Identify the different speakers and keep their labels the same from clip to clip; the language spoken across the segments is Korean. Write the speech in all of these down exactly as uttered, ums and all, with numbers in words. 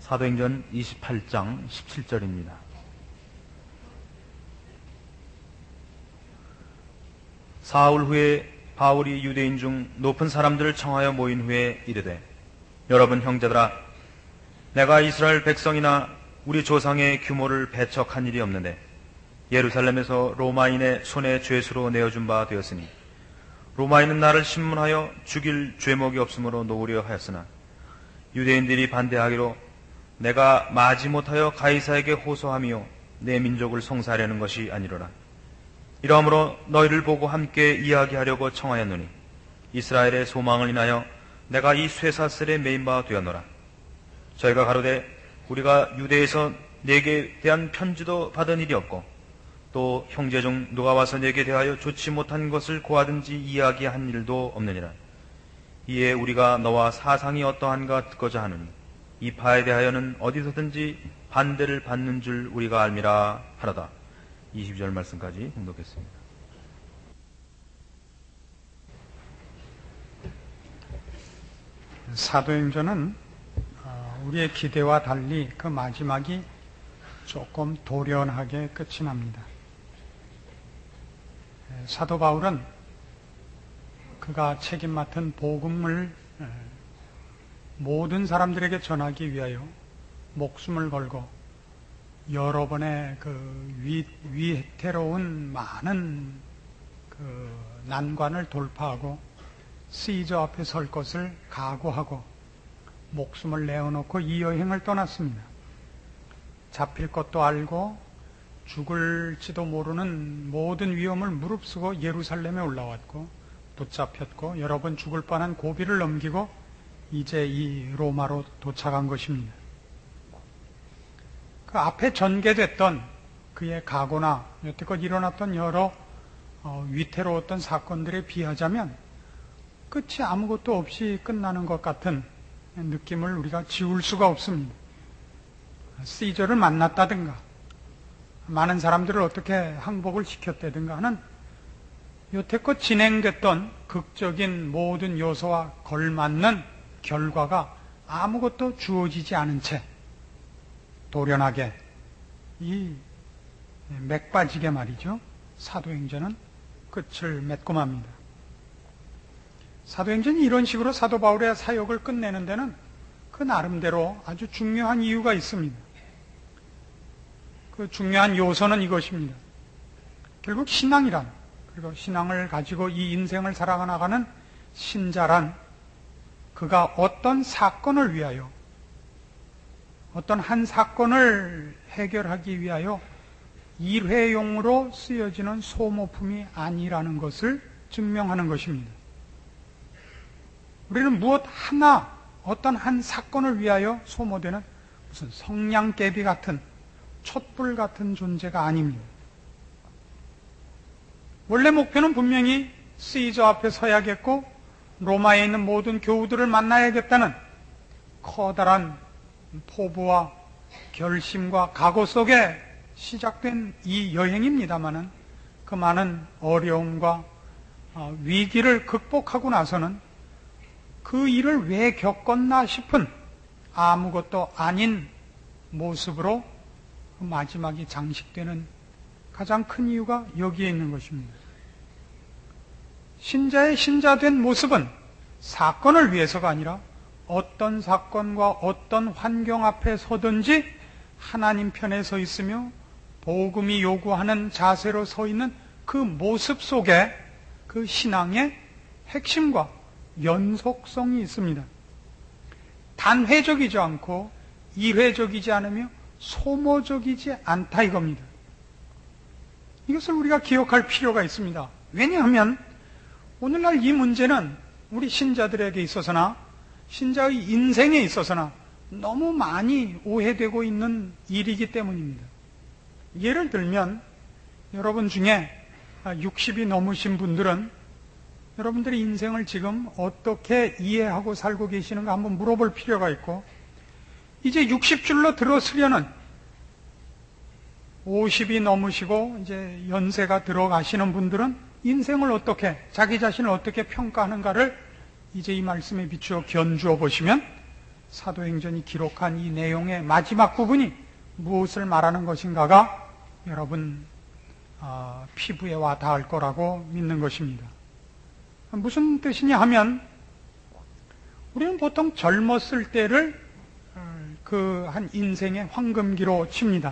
Speaker 1: 사도행전 이십팔 장 십칠 절입니다. 사흘 후에 바울이 유대인 중 높은 사람들을 청하여 모인 후에 이르되, 여러분 형제들아, 내가 이스라엘 백성이나 우리 조상의 규모를 배척한 일이 없는데 예루살렘에서 로마인의 손에 죄수로 내어준 바 되었으니 로마인은 나를 신문하여 죽일 죄목이 없으므로 놓으려 하였으나 유대인들이 반대하기로 내가 마지 못하여 가이사에게 호소하며 내 민족을 송사하려는 것이 아니로라. 이러므로 너희를 보고 함께 이야기하려고 청하였노니 이스라엘의 소망을 인하여 내가 이 쇠사슬에 매인 바 되었노라. 저희가 가로되 우리가 유대에서 내게 대한 편지도 받은 일이 없고 또 형제 중 누가 와서 내게 대하여 좋지 못한 것을 고하든지 이야기한 일도 없느니라. 이에 우리가 너와 사상이 어떠한가 듣고자 하느니 이 파에 대하여는 어디서든지 반대를 받는 줄 우리가 알미라 하라다. 이십 절 말씀까지 봉독했습니다.
Speaker 2: 사도행전은 우리의 기대와 달리 그 마지막이 조금 돌연하게 끝이 납니다. 사도 바울은 그가 책임 맡은 복음을 모든 사람들에게 전하기 위하여 목숨을 걸고 여러 번의 그 위, 위태로운 많은 그 난관을 돌파하고 시저 앞에 설 것을 각오하고 목숨을 내어놓고 이 여행을 떠났습니다. 잡힐 것도 알고 죽을지도 모르는 모든 위험을 무릅쓰고 예루살렘에 올라왔고 붙잡혔고 여러 번 죽을 뻔한 고비를 넘기고 이제 이 로마로 도착한 것입니다. 그 앞에 전개됐던 그의 각오나 여태껏 일어났던 여러 어, 위태로웠던 사건들에 비하자면 끝이 아무것도 없이 끝나는 것 같은 느낌을 우리가 지울 수가 없습니다. 시저를 만났다든가 많은 사람들을 어떻게 항복을 시켰다든가 하는 여태껏 진행됐던 극적인 모든 요소와 걸맞는 결과가 아무것도 주어지지 않은 채 돌연하게 이 맥 빠지게 말이죠. 사도행전은 끝을 맺고 맙니다. 사도행전이 이런 식으로 사도 바울의 사역을 끝내는 데는 그 나름대로 아주 중요한 이유가 있습니다. 그 중요한 요소는 이것입니다. 결국 신앙이란, 그리고 신앙을 가지고 이 인생을 살아가는 신자란 그가 어떤 사건을 위하여, 어떤 한 사건을 해결하기 위하여 일회용으로 쓰여지는 소모품이 아니라는 것을 증명하는 것입니다. 우리는 무엇 하나, 어떤 한 사건을 위하여 소모되는 무슨 성냥개비 같은 촛불 같은 존재가 아닙니다. 원래 목표는 분명히 시저 앞에 서야겠고 로마에 있는 모든 교우들을 만나야겠다는 커다란 포부와 결심과 각오 속에 시작된 이 여행입니다마는 그 많은 어려움과 위기를 극복하고 나서는 그 일을 왜 겪었나 싶은 아무것도 아닌 모습으로 마지막이 장식되는 가장 큰 이유가 여기에 있는 것입니다. 신자의 신자된 모습은 사건을 위해서가 아니라 어떤 사건과 어떤 환경 앞에 서든지 하나님 편에 서 있으며 복음이 요구하는 자세로 서 있는 그 모습 속에 그 신앙의 핵심과 연속성이 있습니다. 단회적이지 않고 이회적이지 않으며 소모적이지 않다 이겁니다. 이것을 우리가 기억할 필요가 있습니다. 왜냐하면 오늘날 이 문제는 우리 신자들에게 있어서나 신자의 인생에 있어서나 너무 많이 오해되고 있는 일이기 때문입니다. 예를 들면 여러분 중에 육십이 넘으신 분들은 여러분들의 인생을 지금 어떻게 이해하고 살고 계시는가 한번 물어볼 필요가 있고, 이제 육십 줄로 들어서려는 오십이 넘으시고 이제 연세가 들어가시는 분들은 인생을 어떻게, 자기 자신을 어떻게 평가하는가를 이제 이 말씀에 비추어 견주어 보시면 사도행전이 기록한 이 내용의 마지막 부분이 무엇을 말하는 것인가가 여러분 어, 피부에 와 닿을 거라고 믿는 것입니다. 무슨 뜻이냐 하면 우리는 보통 젊었을 때를 그 한 인생의 황금기로 칩니다.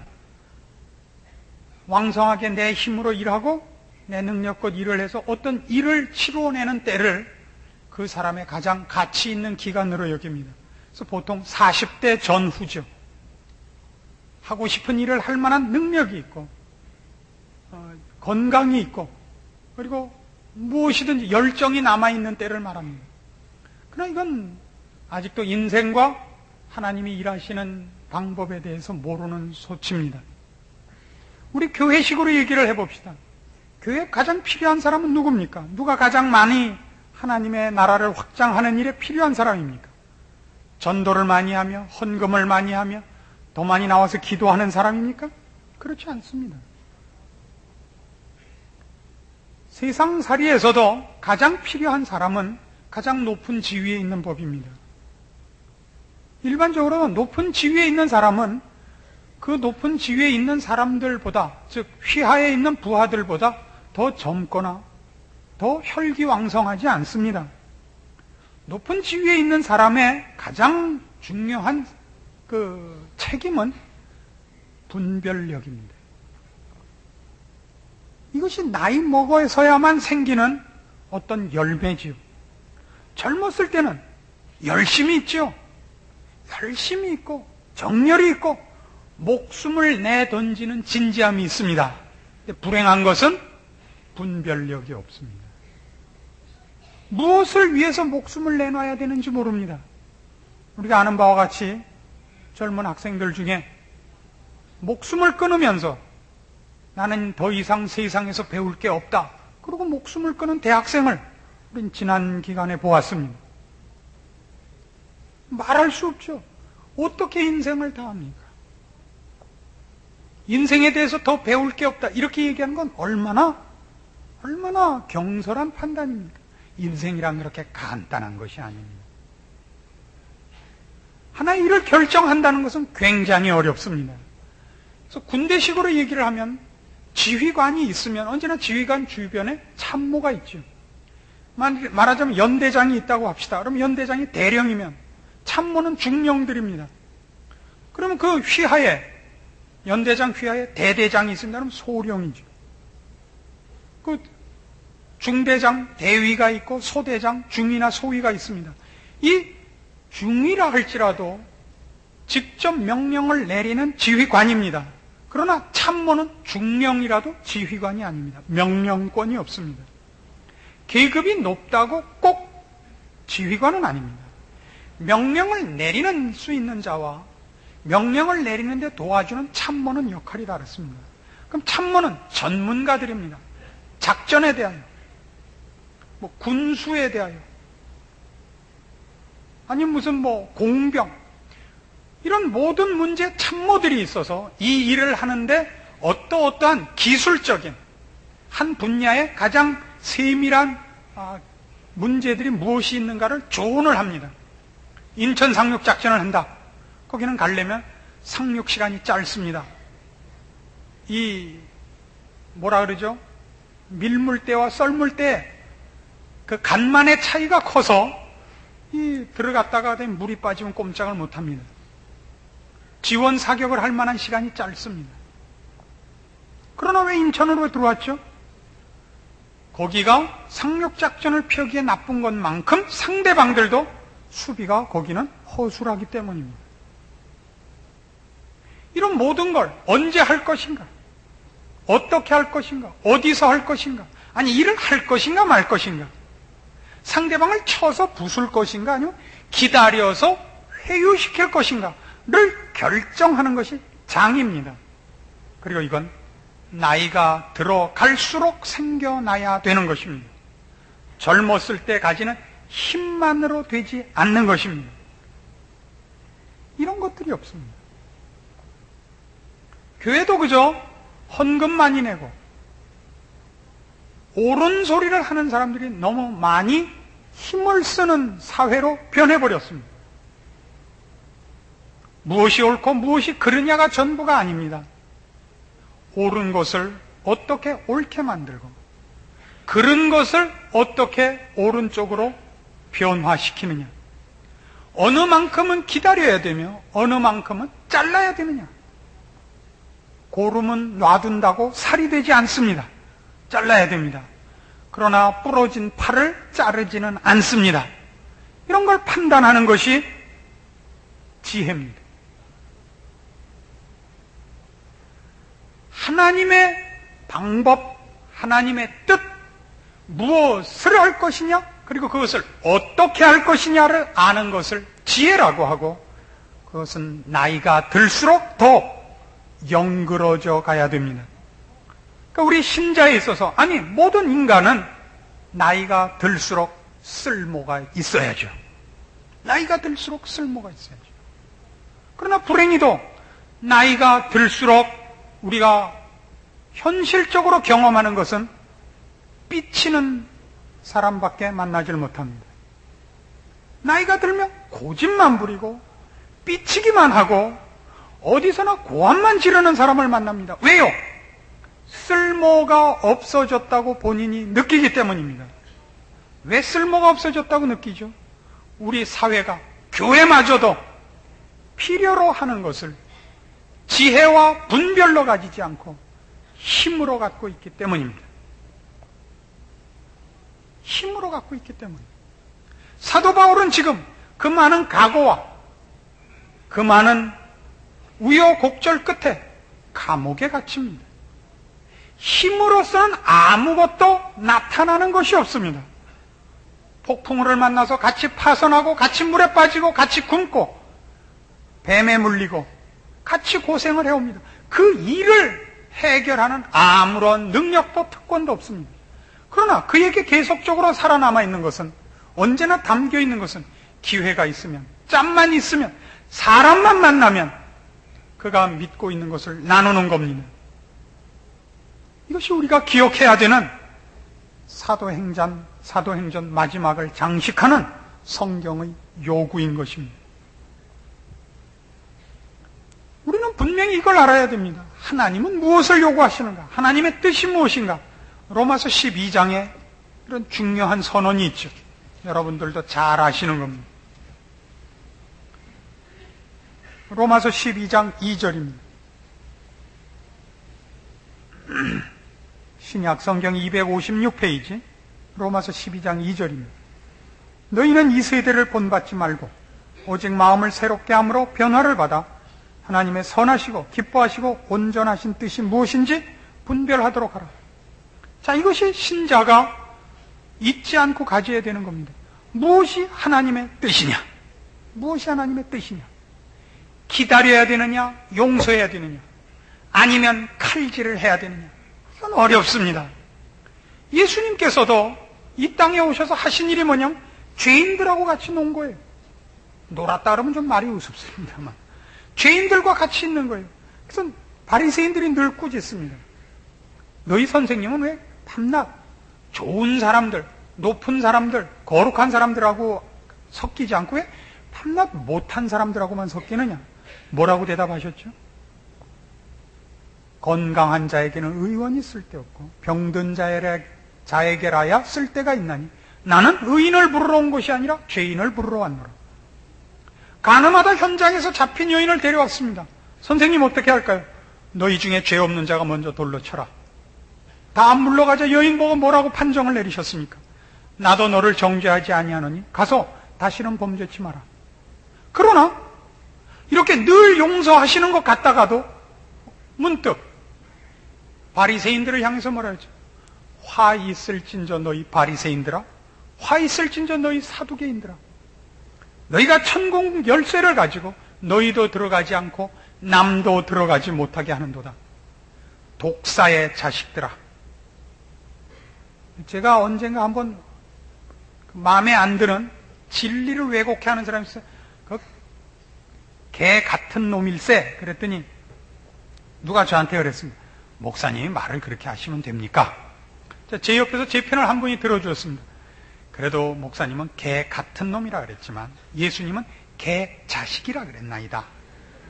Speaker 2: 왕성하게 내 힘으로 일하고 내 능력껏 일을 해서 어떤 일을 치루어내는 때를 그 사람의 가장 가치 있는 기간으로 여깁니다. 그래서 보통 사십 대 전후죠. 하고 싶은 일을 할 만한 능력이 있고 어, 건강이 있고 그리고 무엇이든지 열정이 남아있는 때를 말합니다. 그러나 이건 아직도 인생과 하나님이 일하시는 방법에 대해서 모르는 소치입니다. 우리 교회식으로 얘기를 해봅시다. 교회에 가장 필요한 사람은 누굽니까? 누가 가장 많이 하나님의 나라를 확장하는 일에 필요한 사람입니까? 전도를 많이 하며 헌금을 많이 하며 더 많이 나와서 기도하는 사람입니까? 그렇지 않습니다. 세상살이에서도 가장 필요한 사람은 가장 높은 지위에 있는 법입니다. 일반적으로 높은 지위에 있는 사람은 그 높은 지위에 있는 사람들보다, 즉 휘하에 있는 부하들보다 더 젊거나 더 혈기왕성하지 않습니다. 높은 지위에 있는 사람의 가장 중요한 그 책임은 분별력입니다. 이것이 나이 먹어서야만 생기는 어떤 열매지요. 젊었을 때는 열심히 있죠. 열심히 있고 정열이 있고 목숨을 내던지는 진지함이 있습니다. 근데 불행한 것은 분별력이 없습니다. 무엇을 위해서 목숨을 내놔야 되는지 모릅니다. 우리가 아는 바와 같이 젊은 학생들 중에 목숨을 끊으면서 나는 더 이상 세상에서 배울 게 없다. 그리고 목숨을 끊은 대학생을 우린 지난 기간에 보았습니다. 말할 수 없죠. 어떻게 인생을 다 합니까? 인생에 대해서 더 배울 게 없다. 이렇게 얘기하는 건 얼마나, 얼마나 경솔한 판단입니까? 인생이란 그렇게 간단한 것이 아닙니다. 하나의 일을 결정한다는 것은 굉장히 어렵습니다. 그래서 군대식으로 얘기를 하면 지휘관이 있으면 언제나 지휘관 주변에 참모가 있죠. 말하자면 연대장이 있다고 합시다. 그럼 연대장이 대령이면 참모는 중령들입니다. 그러면 그 휘하에, 연대장 휘하에 대대장이 있습니다. 그럼 소령이죠. 그 중대장, 대위가 있고 소대장, 중위나 소위가 있습니다. 이 중위라 할지라도 직접 명령을 내리는 지휘관입니다. 그러나 참모는 중령이라도 지휘관이 아닙니다. 명령권이 없습니다. 계급이 높다고 꼭 지휘관은 아닙니다. 명령을 내리는 수 있는 자와 명령을 내리는데 도와주는 참모는 역할이 다릅니다. 그럼 참모는 전문가들입니다. 작전에 대하여, 뭐 군수에 대하여, 아니면 무슨 뭐 공병, 이런 모든 문제 참모들이 있어서 이 일을 하는데 어떠어떠한 기술적인 한 분야의 가장 세밀한 문제들이 무엇이 있는가를 조언을 합니다. 인천 상륙 작전을 한다. 거기는 가려면 상륙 시간이 짧습니다. 이 뭐라 그러죠? 밀물대와 썰물대 그 간만의 차이가 커서 이 들어갔다가 물이 빠지면 꼼짝을 못합니다. 지원 사격을 할 만한 시간이 짧습니다. 그러나 왜 인천으로 들어왔죠? 거기가 상륙작전을 펴기에 나쁜 것만큼 상대방들도 수비가 거기는 허술하기 때문입니다. 이런 모든 걸 언제 할 것인가? 어떻게 할 것인가? 어디서 할 것인가? 아니 일을 할 것인가 말 것인가? 상대방을 쳐서 부술 것인가? 아니면 기다려서 회유시킬 것인가? 를 결정하는 것이 장입니다. 그리고 이건 나이가 들어갈수록 생겨나야 되는 것입니다. 젊었을 때 가지는 힘만으로 되지 않는 것입니다. 이런 것들이 없습니다. 교회도 그저 헌금 많이 내고 옳은 소리를 하는 사람들이 너무 많이 힘을 쓰는 사회로 변해버렸습니다. 무엇이 옳고 무엇이 그르냐가 전부가 아닙니다. 옳은 것을 어떻게 옳게 만들고 그른 것을 어떻게 옳은 쪽으로 변화시키느냐, 어느 만큼은 기다려야 되며 어느 만큼은 잘라야 되느냐. 고름은 놔둔다고 살이 되지 않습니다. 잘라야 됩니다. 그러나 부러진 팔을 자르지는 않습니다. 이런 걸 판단하는 것이 지혜입니다. 하나님의 방법, 하나님의 뜻, 무엇을 할 것이냐, 그리고 그것을 어떻게 할 것이냐를 아는 것을 지혜라고 하고, 그것은 나이가 들수록 더 영그러져 가야 됩니다. 그러니까 우리 신자에 있어서, 아니 모든 인간은 나이가 들수록 쓸모가 있어야죠. 나이가 들수록 쓸모가 있어야죠. 그러나 불행히도 나이가 들수록 우리가 현실적으로 경험하는 것은 삐치는 사람밖에 만나질 못합니다. 나이가 들면 고집만 부리고 삐치기만 하고 어디서나 고함만 지르는 사람을 만납니다. 왜요? 쓸모가 없어졌다고 본인이 느끼기 때문입니다. 왜 쓸모가 없어졌다고 느끼죠? 우리 사회가, 교회마저도 필요로 하는 것을 지혜와 분별로 가지지 않고 힘으로 갖고 있기 때문입니다. 힘으로 갖고 있기 때문입니다. 사도 바울은 지금 그 많은 각오와 그 많은 우여곡절 끝에 감옥에 갇힙니다. 힘으로서는 아무것도 나타나는 것이 없습니다. 폭풍우를 만나서 같이 파손하고 같이 물에 빠지고 같이 굶고 뱀에 물리고 같이 고생을 해옵니다. 그 일을 해결하는 아무런 능력도 특권도 없습니다. 그러나 그에게 계속적으로 살아남아 있는 것은, 언제나 담겨 있는 것은 기회가 있으면, 짬만 있으면, 사람만 만나면 그가 믿고 있는 것을 나누는 겁니다. 이것이 우리가 기억해야 되는 사도행전, 사도행전 마지막을 장식하는 성경의 요구인 것입니다. 우리는 분명히 이걸 알아야 됩니다. 하나님은 무엇을 요구하시는가? 하나님의 뜻이 무엇인가? 로마서 십이 장에 이런 중요한 선언이 있죠. 여러분들도 잘 아시는 겁니다. 로마서 십이 장 이 절입니다. 신약 성경 이백오십육 페이지 로마서 십이 장 이 절입니다. 너희는 이 세대를 본받지 말고 오직 마음을 새롭게 함으로 변화를 받아 하나님의 선하시고 기뻐하시고 온전하신 뜻이 무엇인지 분별하도록 하라. 자, 이것이 신자가 잊지 않고 가져야 되는 겁니다. 무엇이 하나님의 뜻이냐? 무엇이 하나님의 뜻이냐? 기다려야 되느냐? 용서해야 되느냐? 아니면 칼질을 해야 되느냐? 이건 어렵습니다. 예수님께서도 이 땅에 오셔서 하신 일이 뭐냐면 죄인들하고 같이 논 거예요. 놀았다 그러면 좀 말이 우습습니다만 죄인들과 같이 있는 거예요. 그래서 바리새인들이 늘 꾸짖습니다. 너희 선생님은 왜 밤낮 좋은 사람들, 높은 사람들, 거룩한 사람들하고 섞이지 않고 왜 밤낮 못한 사람들하고만 섞이느냐? 뭐라고 대답하셨죠? 건강한 자에게는 의원이 쓸데없고 병든 자에게라야 쓸데가 있나니 나는 의인을 부르러 온 것이 아니라 죄인을 부르러 왔노라. 가늠하다 현장에서 잡힌 여인을 데려왔습니다. 선생님 어떻게 할까요? 너희 중에 죄 없는 자가 먼저 돌로 쳐라. 다 안 물러가자 여인 보고 뭐라고 판정을 내리셨습니까? 나도 너를 정죄하지 아니하노니 가서 다시는 범죄치 마라. 그러나 이렇게 늘 용서하시는 것 같다가도 문득 바리새인들을 향해서 뭐라 하죠? 화 있을진저 너희 바리새인들아, 화 있을진저 너희 사두개인들아, 너희가 천국 열쇠를 가지고 너희도 들어가지 않고 남도 들어가지 못하게 하는도다. 독사의 자식들아. 제가 언젠가 한번 마음에 안 드는 진리를 왜곡해 하는 사람이 있어요. 그 개 같은 놈일세. 그랬더니 누가 저한테 그랬습니다. 목사님이 말을 그렇게 하시면 됩니까? 제 옆에서 제 편을 한 분이 들어주었습니다. 그래도 목사님은 개 같은 놈이라 그랬지만 예수님은 개 자식이라 그랬나이다.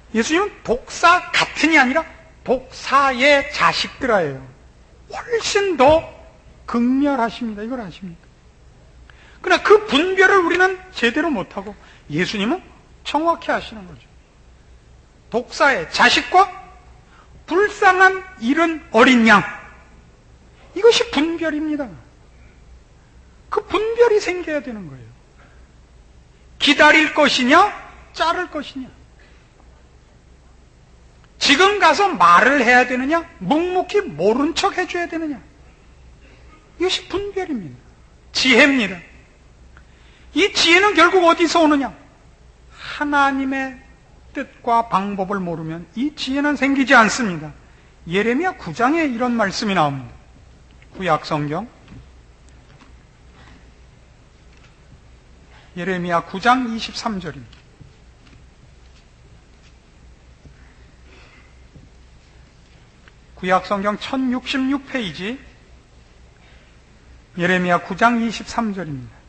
Speaker 2: 예수님은 독사 같은이 아니라 독사의 자식들아예요. 훨씬 더 극렬하십니다. 이걸 아십니까? 그러나 그 분별을 우리는 제대로 못하고 예수님은 정확히 하시는 거죠. 독사의 자식과 불쌍한 잃은 어린 양, 이것이 분별입니다. 그 분별이 생겨야 되는 거예요. 기다릴 것이냐 자를 것이냐, 지금 가서 말을 해야 되느냐 묵묵히 모른 척 해줘야 되느냐, 이것이 분별입니다. 지혜입니다. 이 지혜는 결국 어디서 오느냐? 하나님의 뜻과 방법을 모르면 이 지혜는 생기지 않습니다. 예레미야 구 장에 이런 말씀이 나옵니다. 구약 성경 예레미야 구 장 이십삼 절입니다. 구약 성경 천육십육 페이지 예레미야 구 장 이십삼 절입니다.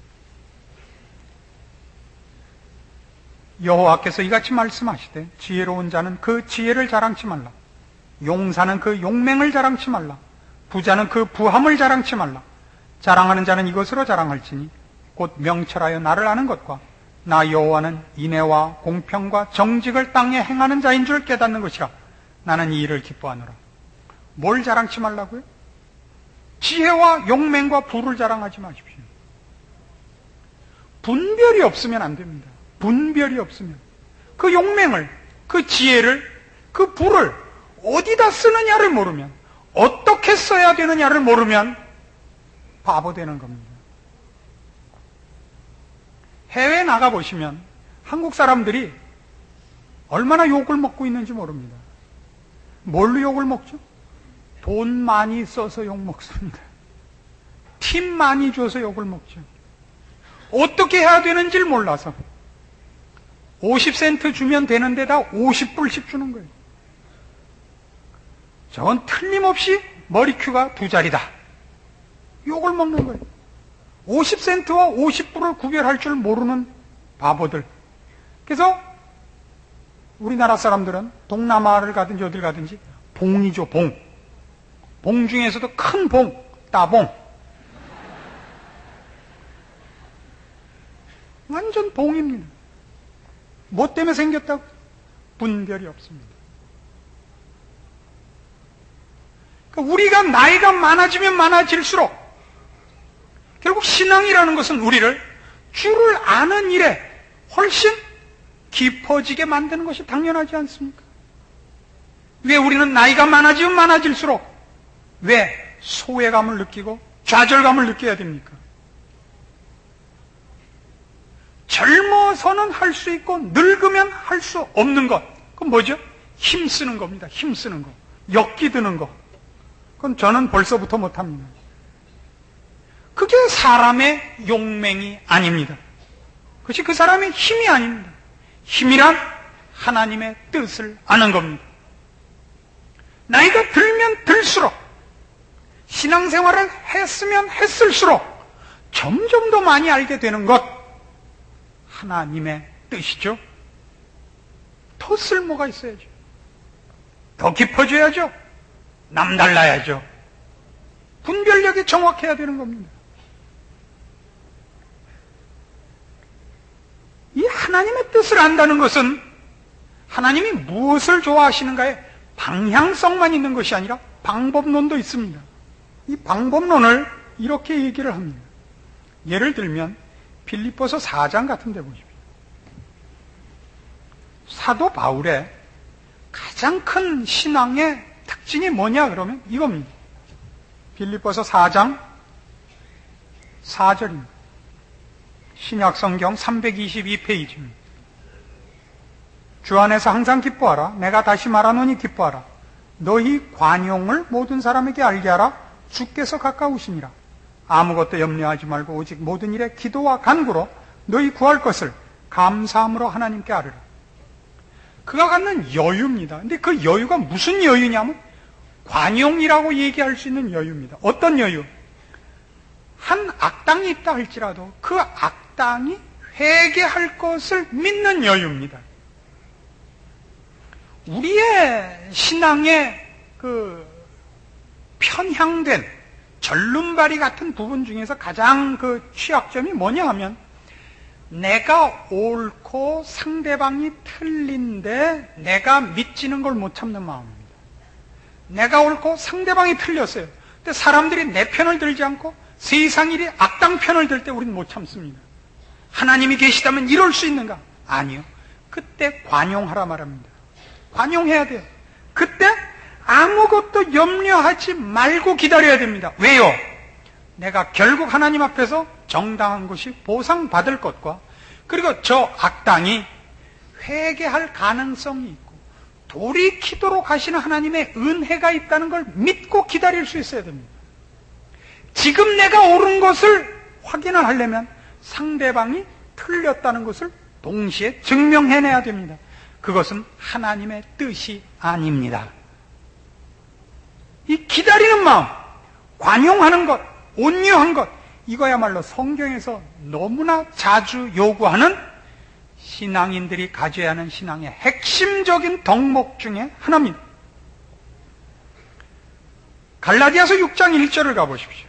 Speaker 2: 여호와께서 이같이 말씀하시되 지혜로운 자는 그 지혜를 자랑치 말라. 용사는 그 용맹을 자랑치 말라. 부자는 그 부함을 자랑치 말라. 자랑하는 자는 이것으로 자랑할지니 곧 명철하여 나를 아는 것과 나 여호와는 인애와 공평과 정직을 땅에 행하는 자인 줄 깨닫는 것이라. 나는 이 일을 기뻐하노라. 뭘 자랑치 말라고요? 지혜와 용맹과 부를 자랑하지 마십시오. 분별이 없으면 안 됩니다. 분별이 없으면 그 용맹을, 그 지혜를, 그 부를 어디다 쓰느냐를 모르면, 어떻게 써야 되느냐를 모르면 바보 되는 겁니다. 해외에 나가보시면 한국 사람들이 얼마나 욕을 먹고 있는지 모릅니다. 뭘로 욕을 먹죠? 돈 많이 써서 욕 먹습니다. 팁 많이 줘서 욕을 먹죠. 어떻게 해야 되는지를 몰라서 오십 센트 주면 되는 데다 오십 불씩 주는 거예요. 저건 틀림없이 머리큐가 두 자리다. 욕을 먹는 거예요. 오십 센트와 오십 불을 구별할 줄 모르는 바보들. 그래서 우리나라 사람들은 동남아를 가든지 어딜 가든지 봉이죠, 봉. 봉 중에서도 큰 봉, 따봉. 완전 봉입니다. 뭐 때문에 생겼다고? 분별이 없습니다. 그러니까 우리가 나이가 많아지면 많아질수록 결국 신앙이라는 것은 우리를 주를 아는 일에 훨씬 깊어지게 만드는 것이 당연하지 않습니까? 왜 우리는 나이가 많아지면 많아질수록 왜 소외감을 느끼고 좌절감을 느껴야 됩니까? 젊어서는 할 수 있고 늙으면 할 수 없는 것, 그건 뭐죠? 힘쓰는 겁니다. 힘쓰는 거, 엮기드는 거. 그건 저는 벌써부터 못합니다. 그게 사람의 용맹이 아닙니다. 그것이 그 사람의 힘이 아닙니다. 힘이란 하나님의 뜻을 아는 겁니다. 나이가 들면 들수록, 신앙생활을 했으면 했을수록 점점 더 많이 알게 되는 것, 하나님의 뜻이죠. 더 쓸모가 있어야죠. 더 깊어져야죠. 남달라야죠. 분별력이 정확해야 되는 겁니다. 이 하나님의 뜻을 안다는 것은 하나님이 무엇을 좋아하시는가에 방향성만 있는 것이 아니라 방법론도 있습니다. 이 방법론을 이렇게 얘기를 합니다. 예를 들면 빌립보서 사 장 같은 데 보십시오. 사도 바울의 가장 큰 신앙의 특징이 뭐냐 그러면 이겁니다. 빌립보서 사 장 사 절입니다. 신약성경 삼백이십이 페이지입니다. 주 안에서 항상 기뻐하라. 내가 다시 말하노니 기뻐하라. 너희 관용을 모든 사람에게 알게 하라. 주께서 가까우시니라. 아무것도 염려하지 말고 오직 모든 일에 기도와 간구로 너희 구할 것을 감사함으로 하나님께 아뢰라. 그가 갖는 여유입니다. 근데 그 여유가 무슨 여유냐면 관용이라고 얘기할 수 있는 여유입니다. 어떤 여유? 한 악당이 있다 할지라도 그 악당이 회개할 것을 믿는 여유입니다. 우리의 신앙의 그 편향된 절름발이 같은 부분 중에서 가장 그 취약점이 뭐냐 하면, 내가 옳고 상대방이 틀린데 내가 믿지는 걸 못 참는 마음입니다. 내가 옳고 상대방이 틀렸어요. 근데 사람들이 내 편을 들지 않고 세상일이 악당 편을 들 때 우리는 못 참습니다. 하나님이 계시다면 이럴 수 있는가? 아니요. 그때 관용하라 말합니다. 관용해야 돼요. 그때 아무것도 염려하지 말고 기다려야 됩니다. 왜요? 내가 결국 하나님 앞에서 정당한 것이 보상받을 것과, 그리고 저 악당이 회개할 가능성이 있고 돌이키도록 하시는 하나님의 은혜가 있다는 걸 믿고 기다릴 수 있어야 됩니다. 지금 내가 옳은 것을 확인을 하려면 상대방이 틀렸다는 것을 동시에 증명해내야 됩니다. 그것은 하나님의 뜻이 아닙니다. 이 기다리는 마음, 관용하는 것, 온유한 것, 이거야말로 성경에서 너무나 자주 요구하는 신앙인들이 가져야 하는 신앙의 핵심적인 덕목 중에 하나입니다. 갈라디아서 육 장 일 절을 가보십시오.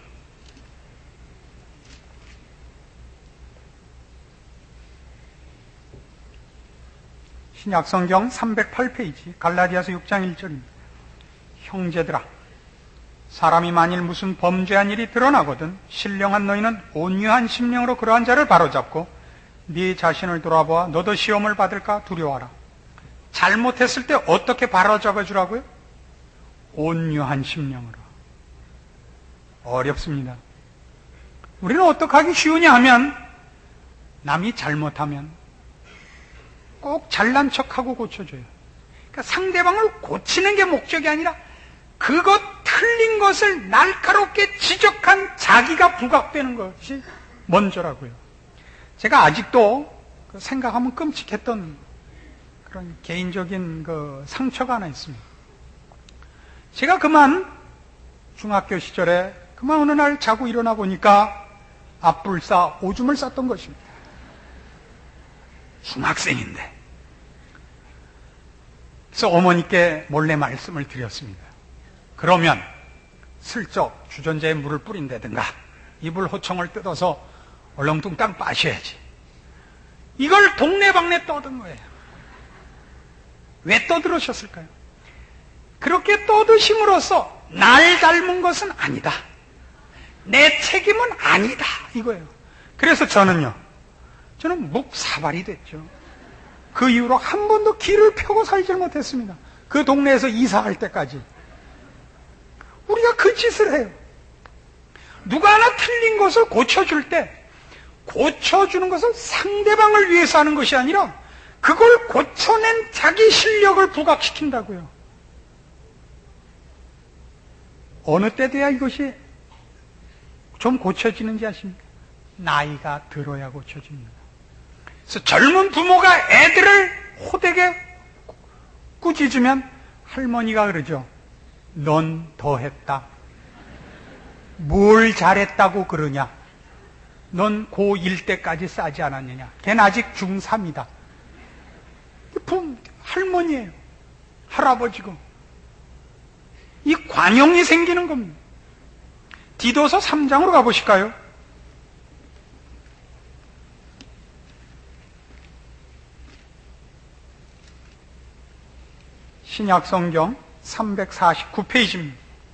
Speaker 2: 신약성경 삼백팔 페이지 갈라디아서 육 장 일 절입니다. 형제들아, 사람이 만일 무슨 범죄한 일이 드러나거든 신령한 너희는 온유한 심령으로 그러한 자를 바로잡고 네 자신을 돌아보아 너도 시험을 받을까 두려워하라. 잘못했을 때 어떻게 바로잡아 주라고요? 온유한 심령으로. 어렵습니다. 우리는 어떻게 하기 쉬우냐 하면, 남이 잘못하면 꼭 잘난 척하고 고쳐줘요. 그러니까 상대방을 고치는 게 목적이 아니라 그것 틀린 것을 날카롭게 지적한 자기가 부각되는 것이 먼저라고요. 제가 아직도 생각하면 끔찍했던 그런 개인적인 그 상처가 하나 있습니다. 제가 그만 중학교 시절에 그만 어느 날 자고 일어나 보니까 앞불싸 오줌을 쌌던 것입니다. 중학생인데. 그래서 어머니께 몰래 말씀을 드렸습니다. 그러면 슬쩍 주전자에 물을 뿌린다든가 이불 호청을 뜯어서 얼렁뚱땅 빠셔야지. 이걸 동네방네 떠든 거예요. 왜 떠들으셨을까요? 그렇게 떠드심으로써 날 닮은 것은 아니다, 내 책임은 아니다, 이거예요. 그래서 저는요, 저는 묵사발이 됐죠. 그 이후로 한 번도 길을 펴고 살지 못했습니다. 그 동네에서 이사할 때까지. 우리가 그 짓을 해요. 누가 하나 틀린 것을 고쳐줄 때 고쳐주는 것은 상대방을 위해서 하는 것이 아니라 그걸 고쳐낸 자기 실력을 부각시킨다고요. 어느 때 돼야 이것이 좀 고쳐지는지 아십니까? 나이가 들어야 고쳐집니다. 그래서 젊은 부모가 애들을 호되게 꾸짖으면 할머니가 그러죠. 넌 더했다. 뭘 잘했다고 그러냐? 넌 고일 때까지 싸지 않았느냐? 걔는 아직 중삼이다. 부, 할머니예요. 할아버지고. 이 관용이 생기는 겁니다. 디도서 삼 장으로 가보실까요? 신약성경 삼백사십구 페이지입니다.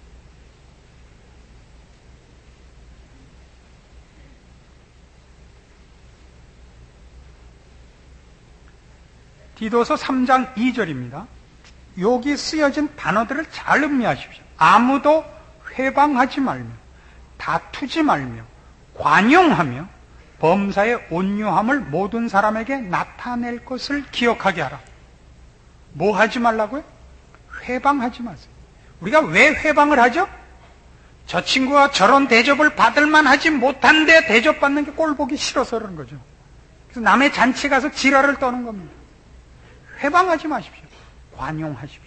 Speaker 2: 디도서 삼 장 이 절입니다. 여기 쓰여진 단어들을 잘 음미하십시오. 아무도 회방하지 말며 다투지 말며 관용하며 범사의 온유함을 모든 사람에게 나타낼 것을 기억하게 하라. 뭐 하지 말라고요? 회방하지 마세요. 우리가 왜 회방을 하죠? 저 친구가 저런 대접을 받을 만하지 못한데 대접받는 게 꼴보기 싫어서 그러는 거죠. 그래서 남의 잔치에 가서 지랄을 떠는 겁니다. 회방하지 마십시오. 관용하십시오.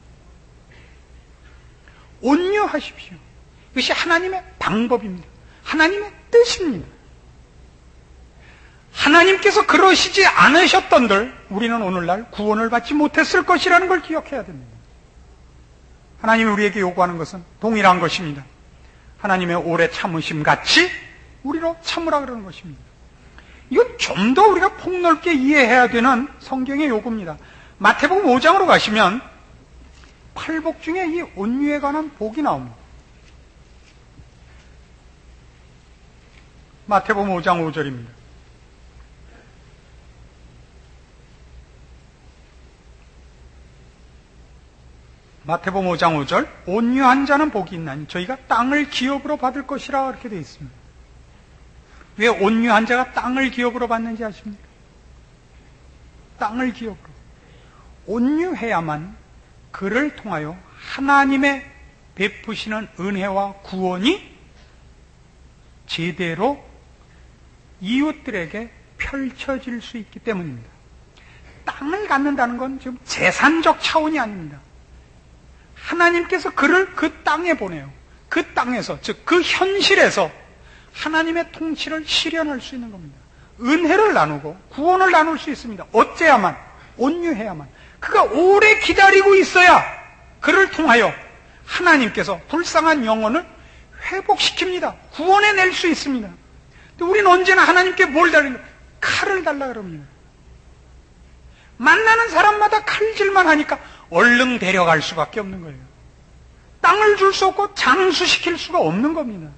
Speaker 2: 온유하십시오. 이것이 하나님의 방법입니다. 하나님의 뜻입니다. 하나님께서 그러시지 않으셨던들 우리는 오늘날 구원을 받지 못했을 것이라는 걸 기억해야 됩니다. 하나님이 우리에게 요구하는 것은 동일한 것입니다. 하나님의 오래 참으심 같이 우리로 참으라 그러는 것입니다. 이건 좀 더 우리가 폭넓게 이해해야 되는 성경의 요구입니다. 마태복음 오 장으로 가시면 팔복 중에 이 온유에 관한 복이 나옵니다. 마태복음 오 장 오 절입니다. 마태복음 오 장 오 절, 온유한 자는 복이 있나니 저희가 땅을 기업으로 받을 것이라 이렇게 되어 있습니다. 왜 온유한 자가 땅을 기업으로 받는지 아십니까? 땅을 기업으로. 온유해야만 그를 통하여 하나님의 베푸시는 은혜와 구원이 제대로 이웃들에게 펼쳐질 수 있기 때문입니다. 땅을 갖는다는 건 지금 재산적 차원이 아닙니다. 하나님께서 그를 그 땅에 보내요. 그 땅에서, 즉 그 현실에서 하나님의 통치를 실현할 수 있는 겁니다. 은혜를 나누고 구원을 나눌 수 있습니다. 어째야만? 온유해야만. 그가 오래 기다리고 있어야 그를 통하여 하나님께서 불쌍한 영혼을 회복시킵니다. 구원해낼 수 있습니다. 우리는 언제나 하나님께 뭘 달립니까? 칼을 달라 그럽니다. 만나는 사람마다 칼질만 하니까 얼른 데려갈 수밖에 없는 거예요. 땅을 줄 수 없고 장수시킬 수가 없는 겁니다.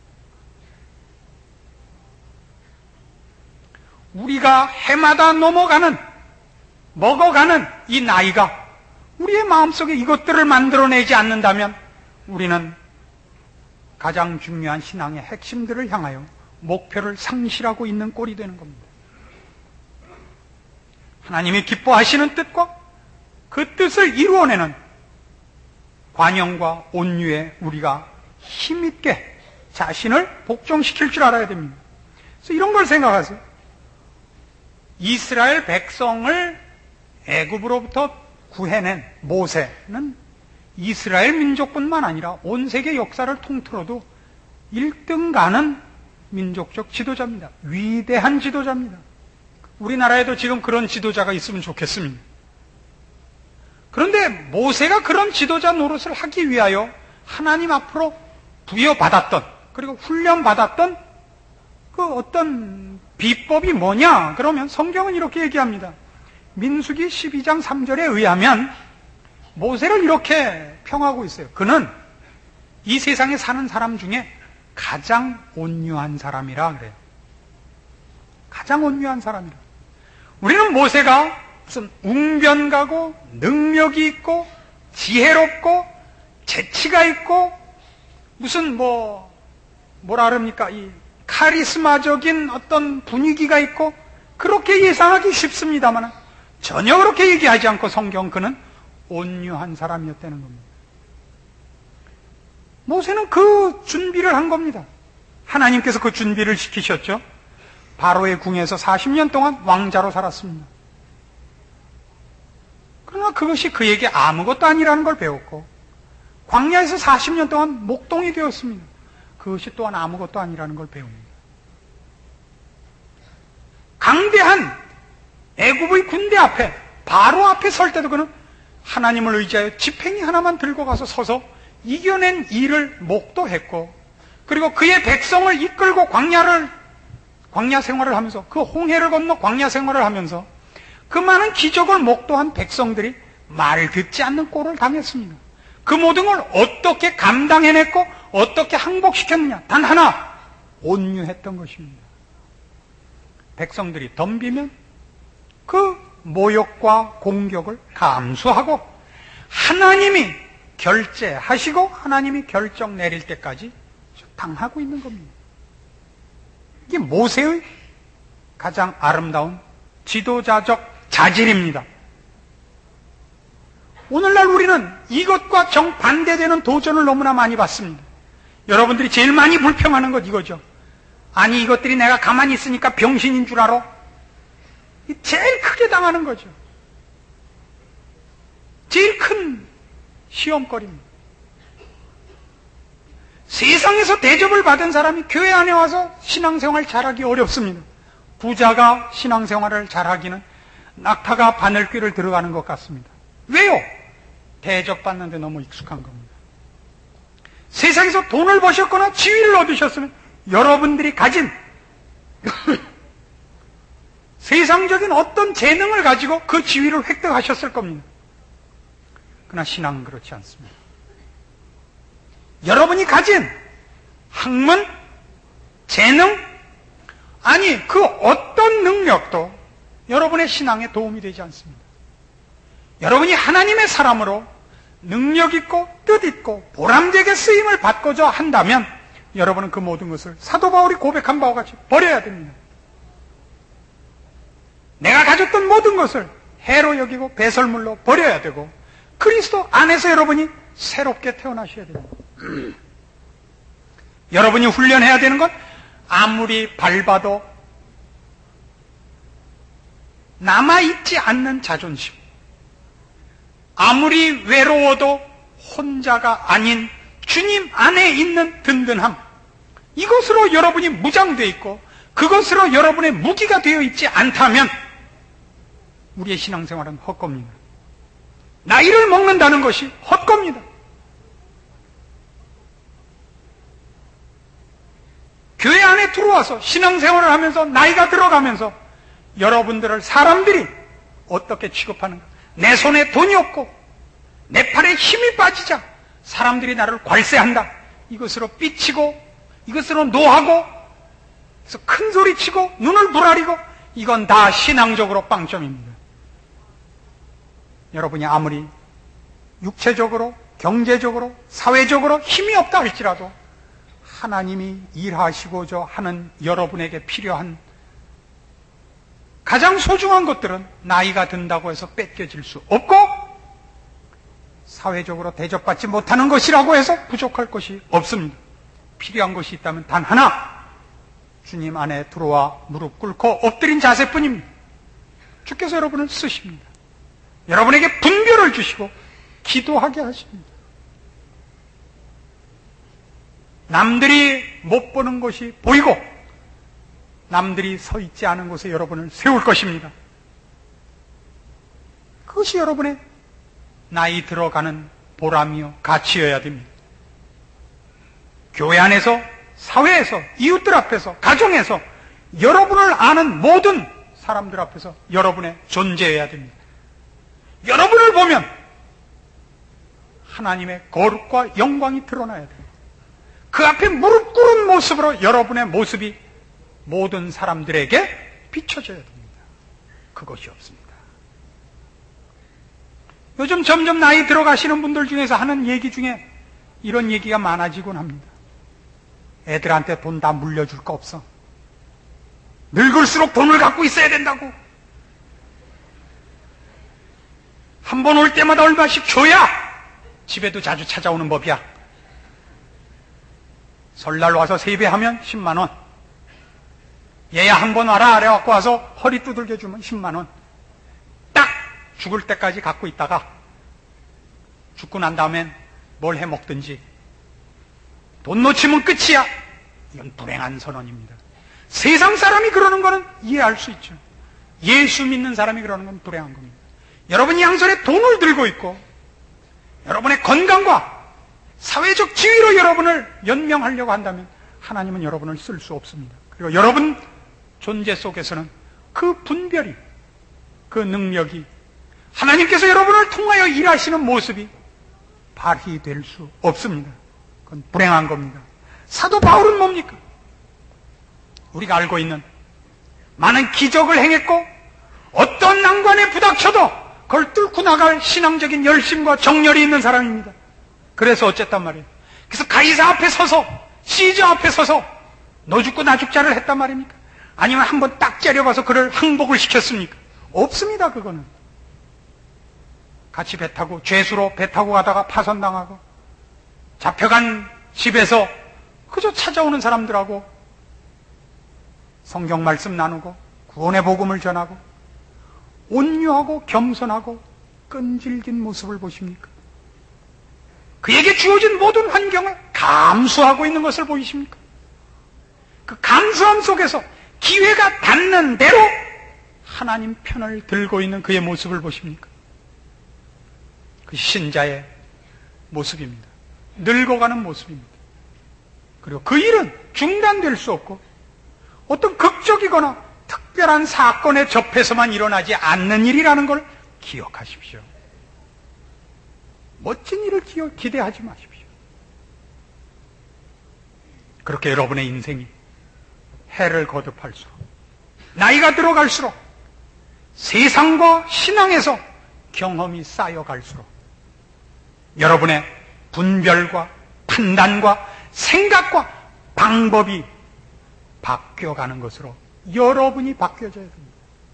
Speaker 2: 우리가 해마다 넘어가는, 먹어가는 이 나이가 우리의 마음속에 이것들을 만들어내지 않는다면 우리는 가장 중요한 신앙의 핵심들을 향하여 목표를 상실하고 있는 꼴이 되는 겁니다. 하나님이 기뻐하시는 뜻과 그 뜻을 이루어내는 관용과 온유에 우리가 힘있게 자신을 복종시킬 줄 알아야 됩니다. 그래서 이런 걸 생각하세요. 이스라엘 백성을 애굽으로부터 구해낸 모세는 이스라엘 민족뿐만 아니라 온 세계 역사를 통틀어도 일 등 가는 민족적 지도자입니다. 위대한 지도자입니다. 우리나라에도 지금 그런 지도자가 있으면 좋겠습니다. 그런데 모세가 그런 지도자 노릇을 하기 위하여 하나님 앞으로 부여받았던, 그리고 훈련받았던 그 어떤 비법이 뭐냐? 그러면 성경은 이렇게 얘기합니다. 민수기 십이 장 삼 절에 의하면 모세를 이렇게 평하고 있어요. 그는 이 세상에 사는 사람 중에 가장 온유한 사람이라 그래요. 가장 온유한 사람이라. 우리는 모세가 무슨 웅변가고 능력이 있고 지혜롭고 재치가 있고 무슨 뭐 뭐라 그럽니까? 이 카리스마적인 어떤 분위기가 있고 그렇게 예상하기 쉽습니다만 전혀 그렇게 얘기하지 않고 성경 그는 온유한 사람이었다는 겁니다. 모세는 그 준비를 한 겁니다. 하나님께서 그 준비를 시키셨죠. 바로의 궁에서 사십 년 동안 왕자로 살았습니다. 그러나 그것이 그에게 아무것도 아니라는 걸 배웠고 광야에서 사십 년 동안 목동이 되었습니다. 그것이 또한 아무것도 아니라는 걸 배웁니다. 강대한 애굽의 군대 앞에 바로 앞에 설 때도 그는 하나님을 의지하여 지팽이 하나만 들고 가서 서서 이겨낸 일을 목도했고 그리고 그의 백성을 이끌고 광야를 광야 생활을 하면서 그 홍해를 건너 광야 생활을 하면서 그 많은 기적을 목도한 백성들이 말 듣지 않는 꼴을 당했습니다. 그 모든 걸 어떻게 감당해냈고 어떻게 항복시켰느냐? 단 하나, 온유했던 것입니다. 백성들이 덤비면 그 모욕과 공격을 감수하고 하나님이 결제하시고 하나님이 결정 내릴 때까지 당하고 있는 겁니다. 이게 모세의 가장 아름다운 지도자적 자질입니다. 오늘날 우리는 이것과 정반대되는 도전을 너무나 많이 받습니다. 여러분들이 제일 많이 불평하는 것 이거죠. 아니 이것들이 내가 가만히 있으니까 병신인 줄 알아? 제일 크게 당하는 거죠. 제일 큰 시험거리입니다. 세상에서 대접을 받은 사람이 교회 안에 와서 신앙생활 잘하기 어렵습니다. 부자가 신앙생활을 잘하기는 낙타가 바늘귀를 들어가는 것 같습니다. 왜요? 대접받는 데 너무 익숙한 겁니다. 세상에서 돈을 버셨거나 지위를 얻으셨으면 여러분들이 가진 세상적인 어떤 재능을 가지고 그 지위를 획득하셨을 겁니다. 그러나 신앙은 그렇지 않습니다. 여러분이 가진 학문, 재능, 아니 그 어떤 능력도 여러분의 신앙에 도움이 되지 않습니다. 여러분이 하나님의 사람으로 능력 있고 뜻 있고 보람되게 쓰임을 받고자 한다면 여러분은 그 모든 것을 사도 바울이 고백한 바와 같이 버려야 됩니다. 내가 가졌던 모든 것을 해로 여기고 배설물로 버려야 되고 그리스도 안에서 여러분이 새롭게 태어나셔야 됩니다. 여러분이 훈련해야 되는 건 아무리 밟아도 남아있지 않는 자존심, 아무리 외로워도 혼자가 아닌 주님 안에 있는 든든함, 이것으로 여러분이 무장되어 있고 그것으로 여러분의 무기가 되어 있지 않다면 우리의 신앙생활은 헛겁니다. 나이를 먹는다는 것이 헛겁니다. 교회 안에 들어와서 신앙생활을 하면서 나이가 들어가면서 여러분들을 사람들이 어떻게 취급하는가? 내 손에 돈이 없고 내 팔에 힘이 빠지자 사람들이 나를 괄세한다. 이것으로 삐치고 이것으로 노하고 그래서 큰 소리치고 눈을 부라리고 이건 다 신앙적으로 빵점입니다. 여러분이 아무리 육체적으로 경제적으로 사회적으로 힘이 없다 할지라도 하나님이 일하시고자 하는 여러분에게 필요한 가장 소중한 것들은 나이가 든다고 해서 뺏겨질 수 없고 사회적으로 대접받지 못하는 것이라고 해서 부족할 것이 없습니다. 필요한 것이 있다면 단 하나, 주님 안에 들어와 무릎 꿇고 엎드린 자세뿐입니다. 주께서 여러분을 쓰십니다. 여러분에게 분별을 주시고 기도하게 하십니다. 남들이 못 보는 것이 보이고 남들이 서 있지 않은 곳에 여러분을 세울 것입니다. 그것이 여러분의 나이 들어가는 보람이요 가치여야 됩니다. 교회 안에서, 사회에서, 이웃들 앞에서, 가정에서 여러분을 아는 모든 사람들 앞에서 여러분의 존재여야 됩니다. 여러분을 보면 하나님의 거룩과 영광이 드러나야 됩니다. 그 앞에 무릎 꿇은 모습으로 여러분의 모습이 모든 사람들에게 비춰져야 됩니다. 그것이 없습니다. 요즘 점점 나이 들어가시는 분들 중에서 하는 얘기 중에 이런 얘기가 많아지곤 합니다. 애들한테 돈 다 물려줄 거 없어. 늙을수록 돈을 갖고 있어야 된다고. 한 번 올 때마다 얼마씩 줘야 집에도 자주 찾아오는 법이야. 설날 와서 세배하면 십만 원. 얘야 한 번 와라 아래 갖고 와서 허리 두들겨 주면 십만 원. 딱 죽을 때까지 갖고 있다가 죽고 난 다음엔 뭘 해 먹든지 돈 놓치면 끝이야. 이건 불행한 선언입니다. 세상 사람이 그러는 거는 이해할 수 있죠. 예수 믿는 사람이 그러는 건 불행한 겁니다. 여러분이 양손에 돈을 들고 있고 여러분의 건강과 사회적 지위로 여러분을 연명하려고 한다면 하나님은 여러분을 쓸 수 없습니다. 그리고 여러분 존재 속에서는 그 분별이, 그 능력이 하나님께서 여러분을 통하여 일하시는 모습이 발휘될 수 없습니다. 그건 불행한 겁니다. 사도 바울은 뭡니까? 우리가 알고 있는 많은 기적을 행했고 어떤 난관에 부닥쳐도 그걸 뚫고 나갈 신앙적인 열심과 정열이 있는 사람입니다. 그래서 어쨌단 말이에요. 그래서 가이사 앞에 서서 시저 앞에 서서 너 죽고 나 죽자를 했단 말입니까? 아니면 한번 딱 째려봐서 그를 항복을 시켰습니까? 없습니다. 그거는 같이 배 타고 죄수로 배 타고 가다가 파손당하고 잡혀간 집에서 그저 찾아오는 사람들하고 성경 말씀 나누고 구원의 복음을 전하고 온유하고 겸손하고 끈질긴 모습을 보십니까? 그에게 주어진 모든 환경을 감수하고 있는 것을 보이십니까? 그 감수함 속에서 기회가 닿는 대로 하나님 편을 들고 있는 그의 모습을 보십니까? 그 신자의 모습입니다. 늙어가는 모습입니다. 그리고 그 일은 중단될 수 없고 어떤 극적이거나 특별한 사건에 접해서만 일어나지 않는 일이라는 걸 기억하십시오. 멋진 일을 기대하지 마십시오. 그렇게 여러분의 인생이 해를 거듭할수록, 나이가 들어갈수록, 세상과 신앙에서 경험이 쌓여갈수록 여러분의 분별과 판단과 생각과 방법이 바뀌어가는 것으로 여러분이 바뀌어져야 됩니다.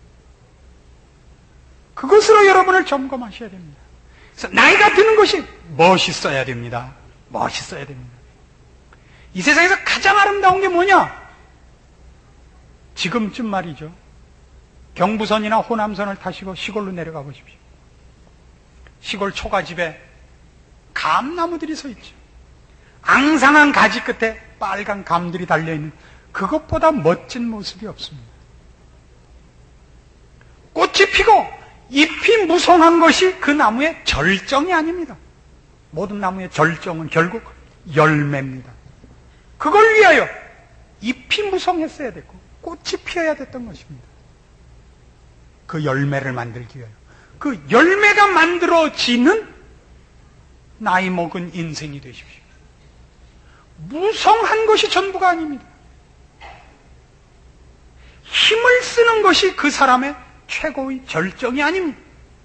Speaker 2: 그것으로 여러분을 점검하셔야 됩니다. 그래서 나이가 드는 것이 멋있어야 됩니다. 멋있어야 됩니다. 이 세상에서 가장 아름다운 게 뭐냐? 지금쯤 말이죠. 경부선이나 호남선을 타시고 시골로 내려가 보십시오. 시골 초가집에 감나무들이 서 있죠. 앙상한 가지 끝에 빨간 감들이 달려있는, 그것보다 멋진 모습이 없습니다. 꽃이 피고 잎이 무성한 것이 그 나무의 절정이 아닙니다. 모든 나무의 절정은 결국 열매입니다. 그걸 위하여 잎이 무성했어야 됐고 꽃이 피어야 됐던 것입니다. 그 열매를 만들기 위하여, 그 열매가 만들어지는 나이 먹은 인생이 되십시오. 무성한 것이 전부가 아닙니다. 힘을 쓰는 것이 그 사람의 최고의 절정이 아닙니다.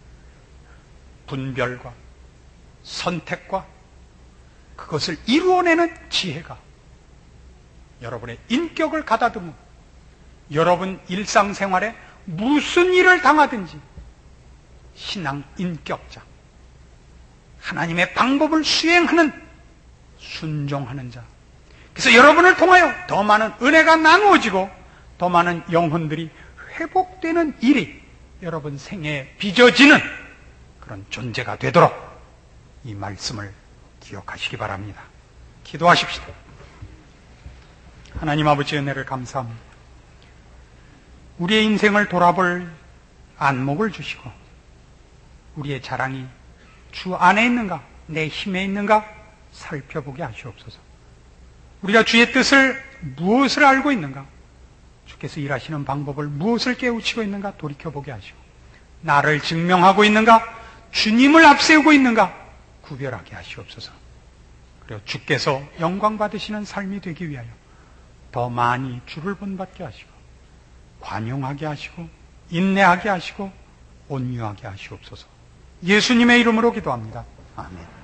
Speaker 2: 분별과 선택과 그것을 이루어내는 지혜가 여러분의 인격을 가다듬고 여러분 일상생활에 무슨 일을 당하든지 신앙 인격자, 하나님의 방법을 수행하는, 순종하는 자, 그래서 여러분을 통하여 더 많은 은혜가 나누어지고 더 많은 영혼들이 회복되는 일이 여러분 생애에 빚어지는 그런 존재가 되도록 이 말씀을 기억하시기 바랍니다. 기도하십시다. 하나님 아버지의 은혜를 감사합니다. 우리의 인생을 돌아볼 안목을 주시고 우리의 자랑이 주 안에 있는가, 내 힘에 있는가 살펴보게 하시옵소서. 우리가 주의 뜻을 무엇을 알고 있는가, 주께서 일하시는 방법을 무엇을 깨우치고 있는가 돌이켜보게 하시고, 나를 증명하고 있는가, 주님을 앞세우고 있는가 구별하게 하시옵소서. 그리고 주께서 영광 받으시는 삶이 되기 위하여 더 많이 주를 본받게 하시고 관용하게 하시고 인내하게 하시고 온유하게 하시옵소서. 예수님의 이름으로 기도합니다. 아멘.